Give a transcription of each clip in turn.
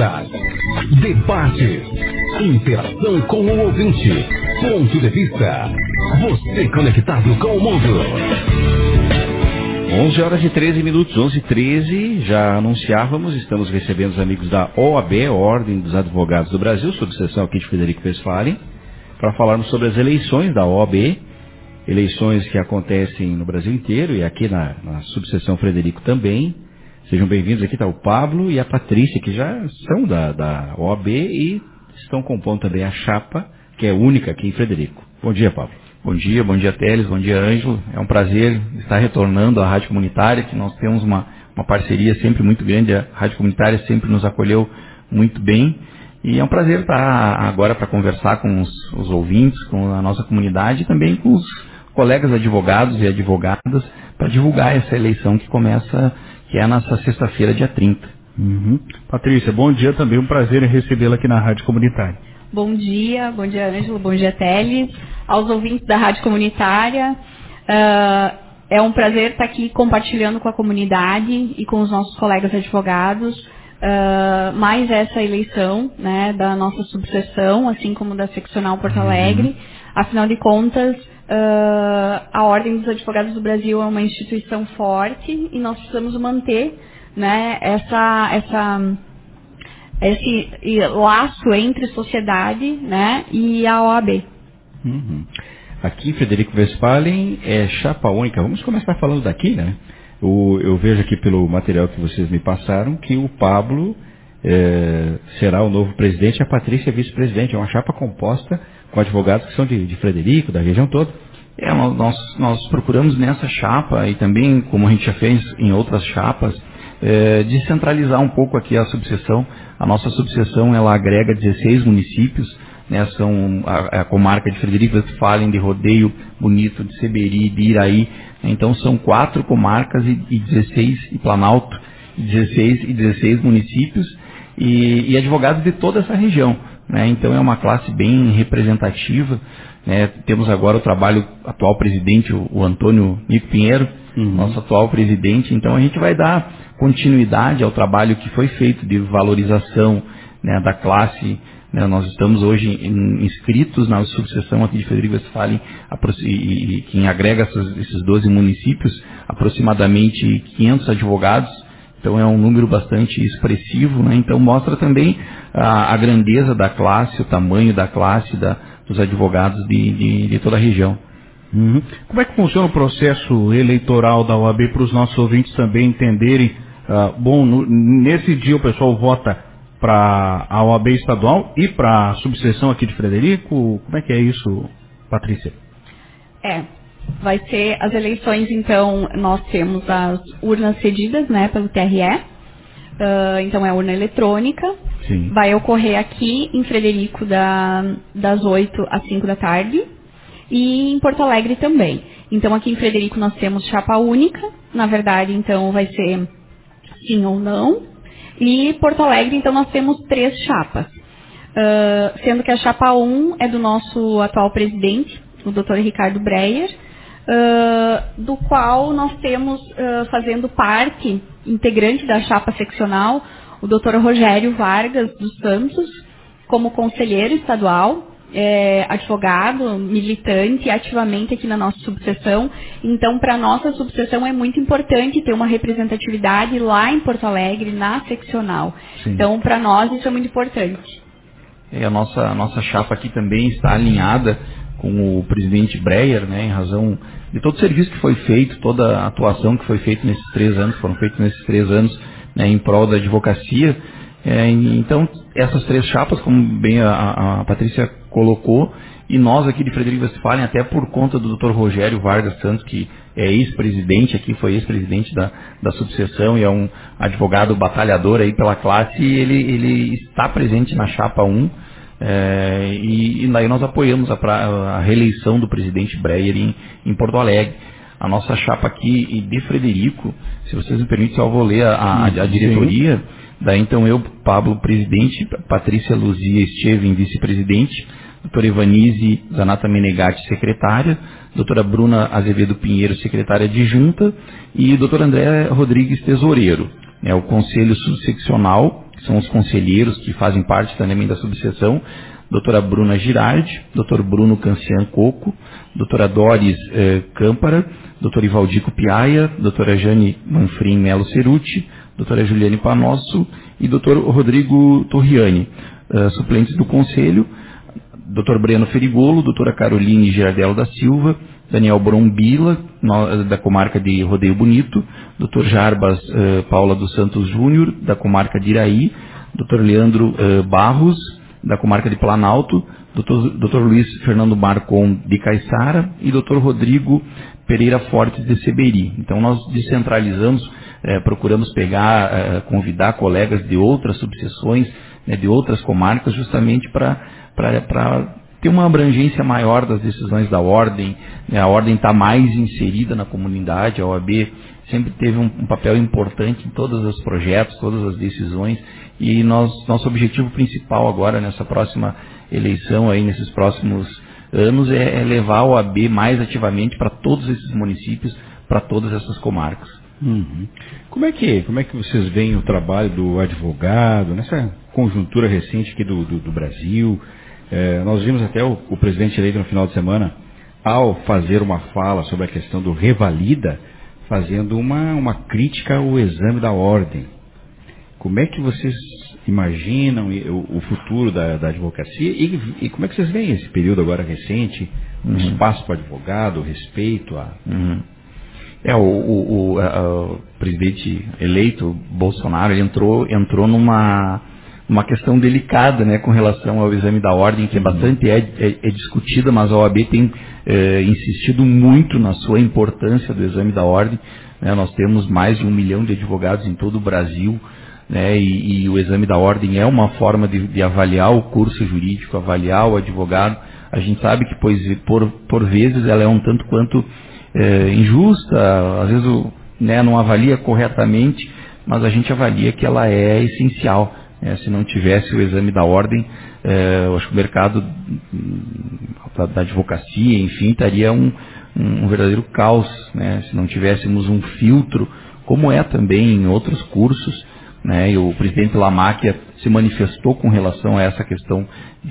Entrevistas, debates, interação com o ouvinte, ponto de vista. Você conectado com o mundo. 11 horas e 13 minutos, 11h13, já anunciávamos, estamos recebendo os amigos da OAB, Ordem dos Advogados do Brasil, subseção aqui de Frederico Westphalen, para falarmos sobre as eleições da OAB, eleições que acontecem no Brasil inteiro e aqui na subseção Frederico também. Sejam bem-vindos, aqui está o Pablo e a Patrícia, que já são da OAB e estão compondo também a chapa, que é única aqui em Frederico. Bom dia, Pablo. Bom dia, Teles, bom dia, Ângelo. É um prazer estar retornando à Rádio Comunitária, que nós temos uma parceria sempre muito grande. A Rádio Comunitária sempre nos acolheu muito bem. E é um prazer estar agora para conversar com os ouvintes, com a nossa comunidade e também com os colegas advogados e advogadas para divulgar essa eleição que começa, que é nessa sexta-feira, dia 30. Patrícia, bom dia também, um prazer em recebê-la aqui na Rádio Comunitária. Bom dia, Ângelo, bom dia, Teles, aos ouvintes da Rádio Comunitária. É um prazer estar aqui compartilhando com a comunidade e com os nossos colegas advogados mais essa eleição, né, da nossa subseção, assim como da seccional Porto Alegre. Afinal de contas, a Ordem dos Advogados do Brasil é uma instituição forte e nós precisamos manter, né, esse laço entre sociedade, né, e a OAB. Aqui, Frederico Westphalen, é chapa única. Vamos começar falando daqui, né? Eu vejo aqui pelo material que vocês me passaram que o Pablo será o novo presidente e a Patrícia é vice-presidente. É uma chapa composta com advogados que são de Frederico, da região toda. Nós procuramos nessa chapa e também, como a gente já fez em outras chapas, descentralizar um pouco aqui a subseção. A nossa subseção, ela agrega 16 municípios, né, são a comarca de Frederico Westphalen, de Rodeio Bonito, de Seberi, de Iraí. Então são 4 comarcas e 16, e Planalto, 16 municípios e advogados de toda essa região, né? Então é uma classe bem representativa, né? Temos agora o atual presidente, o Antônio Nico Pinheiro, nosso atual presidente. Então a gente vai dar continuidade ao trabalho que foi feito de valorização, né, da classe, né? Nós estamos hoje inscritos na subseção aqui de Frederico Westphalen, e quem agrega esses 12 municípios, aproximadamente 500 advogados. Então é um número bastante expressivo, né? Então mostra também a grandeza da classe, o tamanho da classe dos advogados de toda a região. Como é que funciona o processo eleitoral da OAB para os nossos ouvintes também entenderem? Nesse dia o pessoal vota para a OAB estadual e para a subseção aqui de Frederico? Como é que é isso, Patrícia? Vai ser as eleições, então, nós temos as urnas cedidas, né, pelo TRE, então é urna eletrônica. Sim. Vai ocorrer aqui em Frederico das 8 às 5 da tarde e em Porto Alegre também. Então aqui em Frederico nós temos chapa única, na verdade, então vai ser sim ou não. E Porto Alegre, então, nós temos 3 chapas, sendo que a chapa 1 é do nosso atual presidente, o Dr. Ricardo Breyer, do qual nós temos fazendo parte, integrante da chapa seccional, o Dr. Rogério Vargas dos Santos, como conselheiro estadual, advogado, militante ativamente aqui na nossa subseção. Então, para a nossa subseção é muito importante ter uma representatividade lá em Porto Alegre, na seccional. Sim. Então, para nós isso é muito importante. A nossa chapa aqui também está alinhada com o presidente Breyer, né, em razão de todo o serviço que foi feito, toda a atuação que foi feita nesses 3 anos, foram feitos nesses 3 anos, né, em prol da advocacia. Então, essas 3 chapas, como bem a Patrícia colocou, e nós aqui de Frederico Westphalen, até por conta do Dr. Rogério Vargas Santos, que é ex-presidente aqui, foi ex-presidente da subseção e é um advogado batalhador aí pela classe, ele está presente na chapa 1, e daí nós apoiamos a reeleição do presidente Breyer em Porto Alegre. A nossa chapa aqui de Frederico, se vocês me permitem, só vou ler a diretoria. Sim. Daí então eu, Pablo, presidente, Patrícia Luzia Esteven, vice-presidente, doutora Ivanise Zanata Menegatti, secretária, doutora Bruna Azevedo Pinheiro, secretária adjunta, e doutor André Rodrigues, tesoureiro. o Conselho Subseccional, que são os conselheiros que fazem parte também da subseção, doutora Bruna Girardi, doutor Bruno Cancian Coco, doutora Doris Câmpara, doutor Ivaldico Piaia, doutora Jane Manfrim Melo Ceruti, doutora Juliane Panosso e doutor Rodrigo Torriani. Suplentes do Conselho, doutor Breno Ferigolo, doutora Caroline Girardello da Silva, Daniel Brombila, da comarca de Rodeio Bonito, doutor Jarbas Paula dos Santos Júnior, da comarca de Iraí, doutor Leandro Barros, da comarca de Planalto, Dr. Luiz Fernando Marcon de Caiçara e Dr. Rodrigo Pereira Fortes de Seberi. Então nós descentralizamos, procuramos convidar colegas de outras subseções, de outras comarcas, justamente para ter uma abrangência maior das decisões da Ordem. A Ordem está mais inserida na comunidade, a OAB sempre teve um papel importante em todos os projetos, todas as decisões, e nosso objetivo principal agora, nessa próxima eleição, aí, nesses próximos anos, é levar a OAB mais ativamente para todos esses municípios, para todas essas comarcas. Uhum. Como é que vocês veem o trabalho do advogado nessa conjuntura recente aqui do Brasil? Nós vimos até o presidente eleito no final de semana, ao fazer uma fala sobre a questão do revalida, fazendo uma crítica ao exame da ordem. Como é que vocês imaginam o futuro da advocacia e como é que vocês veem esse período agora recente, o espaço para o advogado, o respeito a... O presidente eleito, Bolsonaro, ele entrou numa questão delicada, né, com relação ao exame da ordem, que é bastante discutida, mas a OAB tem insistido muito na sua importância do exame da ordem. Né? Nós temos mais de 1 milhão de advogados em todo o Brasil, né, e o exame da ordem é uma forma de avaliar o curso jurídico, avaliar o advogado. A gente sabe que, por vezes, ela é um tanto quanto injusta, às vezes não avalia corretamente, mas a gente avalia que ela é essencial. Se não tivesse o exame da ordem, eu acho que o mercado da advocacia, enfim, estaria um verdadeiro caos, né? Se não tivéssemos um filtro, como é também em outros cursos, né? E o presidente Lamáquia se manifestou com relação a essa questão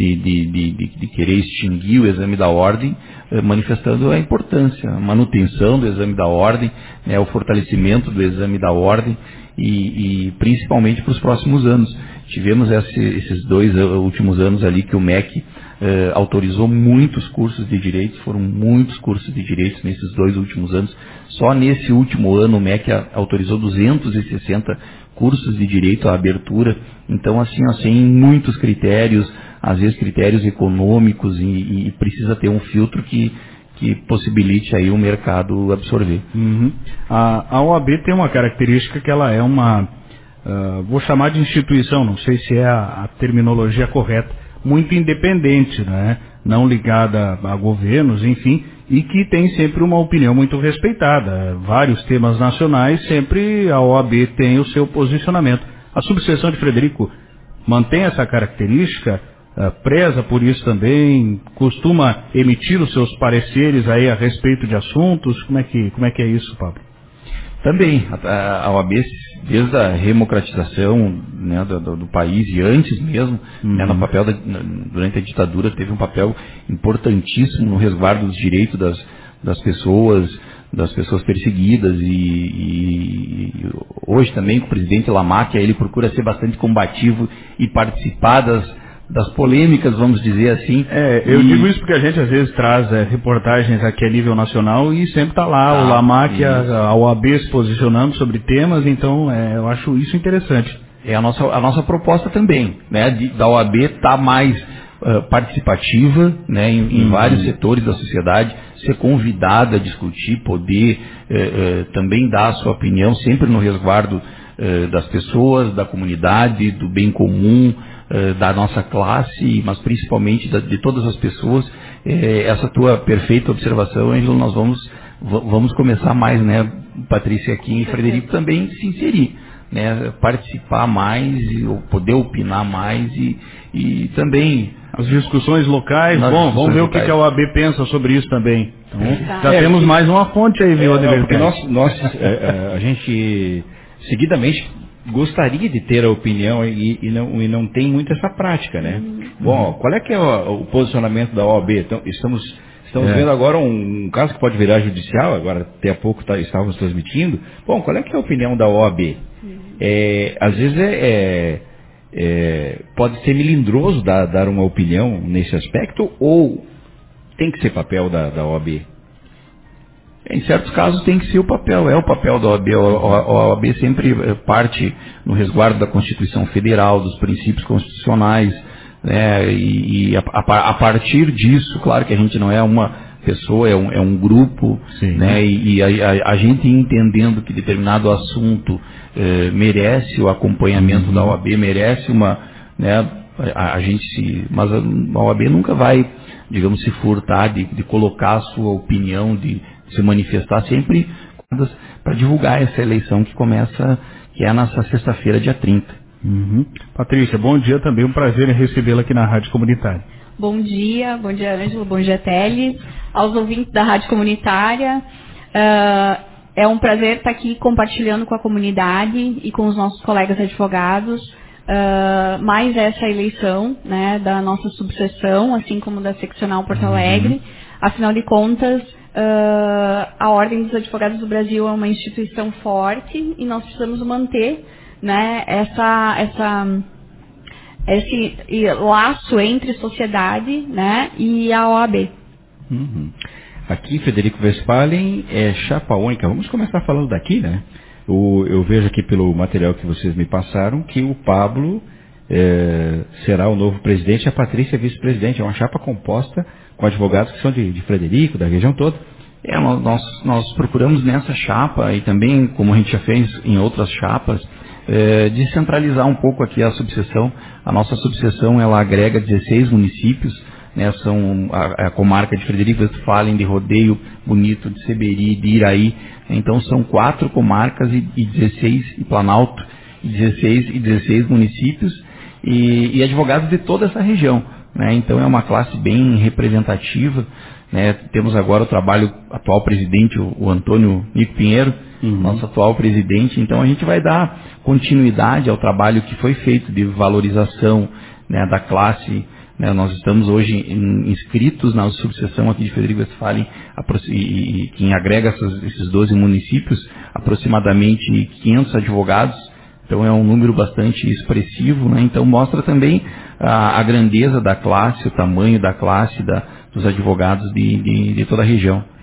de querer extinguir o exame da ordem, manifestando a importância, a manutenção do exame da ordem, né? O fortalecimento do exame da ordem e principalmente para os próximos anos. Tivemos esses 2 últimos anos ali que o MEC autorizou muitos cursos de direitos, foram muitos cursos de direitos nesses 2 últimos anos. Só nesse último ano o MEC autorizou 260 cursos de direito à abertura. Então, assim, muitos critérios, às vezes critérios econômicos, e precisa ter um filtro que possibilite aí o mercado absorver. Uhum. A OAB tem uma característica que ela é vou chamar de instituição, não sei se é a terminologia correta, muito independente, né? Não ligada a governos, enfim, e que tem sempre uma opinião muito respeitada. Vários temas nacionais, sempre a OAB tem o seu posicionamento. A subseção de Frederico mantém essa característica, preza por isso também, costuma emitir os seus pareceres aí a respeito de assuntos. Como é que é isso, Pablo? Também, a OAB, desde a redemocratização, né, do país e antes mesmo, né, no papel durante a ditadura, teve um papel importantíssimo no resguardo dos direitos das pessoas perseguidas, e hoje também com o presidente Lamáquia, ele procura ser bastante combativo e participar das polêmicas, vamos dizer assim. Eu digo isso porque a gente às vezes traz reportagens aqui a nível nacional e sempre está lá o Lamáquia, a OAB se posicionando sobre temas, então eu acho isso interessante. É a nossa proposta também, né, da OAB estar mais participativa, né, em vários setores da sociedade, ser convidada a discutir, poder também dar a sua opinião, sempre no resguardo das pessoas, da comunidade, do bem comum, da nossa classe, mas principalmente de todas as pessoas. Essa tua perfeita observação, Ângelo, nós vamos começar mais, né, Patrícia, aqui em Frederico também se inserir, né, participar mais, poder opinar mais e também... As discussões locais, vamos ver o que a OAB pensa sobre isso também. Então, já temos mais uma fonte aí, viu, Adilberto? Porque a gente seguidamente gostaria de ter a opinião e não tem muito essa prática, né? Bom, qual é que é o posicionamento da OAB? Então, estamos vendo agora um caso que pode virar judicial, agora até há pouco estávamos transmitindo. Bom, qual é que é a opinião da OAB? Às vezes pode ser melindroso dar uma opinião nesse aspecto, ou tem que ser papel da OAB? Em certos casos tem que ser o papel da OAB. A OAB sempre parte no resguardo da Constituição Federal, dos princípios constitucionais, né, e a partir disso, claro que a gente não é uma pessoa, é um grupo, sim, né, e a gente entendendo que determinado assunto merece o acompanhamento da OAB, merece uma, né, mas a OAB nunca vai, digamos, se furtar de colocar a sua opinião, de se manifestar sempre para divulgar essa eleição que começa, que é nessa sexta-feira, dia 30. Patrícia, bom dia também, um prazer em recebê-la aqui na Rádio Comunitária. Bom dia Ângelo, bom dia Teles, aos ouvintes da Rádio Comunitária. É um prazer estar aqui compartilhando com a comunidade e com os nossos colegas advogados mais essa eleição, né, da nossa subseção, assim como da seccional Porto Alegre. Afinal de contas, a Ordem dos Advogados do Brasil é uma instituição forte e nós precisamos manter, né, esse laço entre sociedade, né, e a OAB. Aqui, Frederico Westphalen, é chapa única. Vamos começar falando daqui, né? Eu vejo aqui pelo material que vocês me passaram que o Pablo será o novo presidente e a Patrícia vice-presidente. É uma chapa composta com advogados que são de Frederico, da região toda. Nós procuramos nessa chapa, e também, como a gente já fez em outras chapas, descentralizar um pouco aqui a subseção. A nossa subseção, ela agrega 16 municípios, né, são a comarca de Frederico Westphalen, de Rodeio Bonito, de Seberi, de Iraí. Então são 4 comarcas e 16, e Planalto, e 16 municípios, e advogados de toda essa região, né? Então é uma classe bem representativa, né? Temos agora o atual presidente, o Antônio Nico Pinheiro, nosso atual presidente. Então a gente vai dar continuidade ao trabalho que foi feito de valorização, né, da classe, né? Nós estamos hoje inscritos na subseção aqui de Frederico Westphalen, e quem agrega esses 12 municípios, aproximadamente 500 advogados. Então é um número bastante expressivo, né? Então mostra também a grandeza da classe, o tamanho da classe dos advogados de toda a região.